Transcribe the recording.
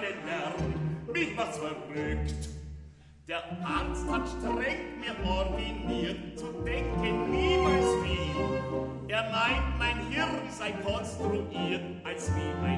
meinen Herrn, mich macht's verrückt. Der Arzt hat streng mir ordiniert, zu denken niemals viel. Er meint, mein Hirn sei konstruiert, als wie ein